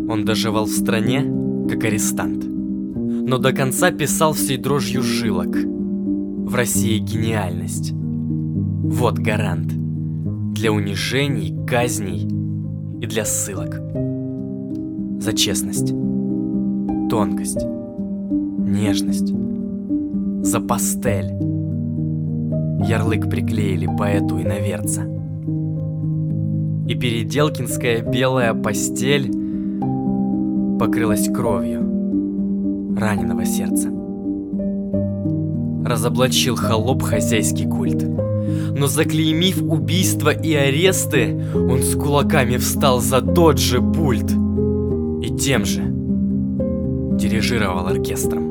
Он доживал в стране, как арестант, но до конца писал всей дрожью жилок. В России гениальность. Вот гарант. Для унижений, казней и для ссылок. За честность, тонкость, нежность. За пастель. Ярлык приклеили поэту иноверца. И переделкинская белая постель покрылась кровью раненого сердца. Разоблачил холоп хозяйский культ, но заклеймив убийства и аресты, он с кулаками встал за тот же пульт и тем же дирижировал оркестром.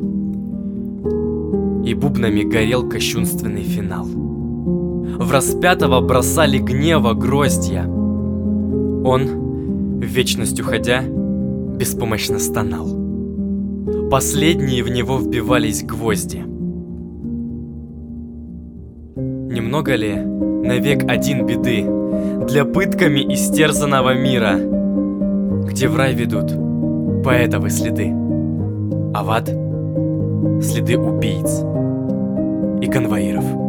И бубнами горел кощунственный финал. В распятого бросали гнева гроздья. Он, в вечность уходя, беспомощно стонал. Последние в него вбивались гвозди. Немного ли навек один беды для пытками истерзанного мира, где в рай ведут поэтовы следы, а в ад следы убийц и конвоиров.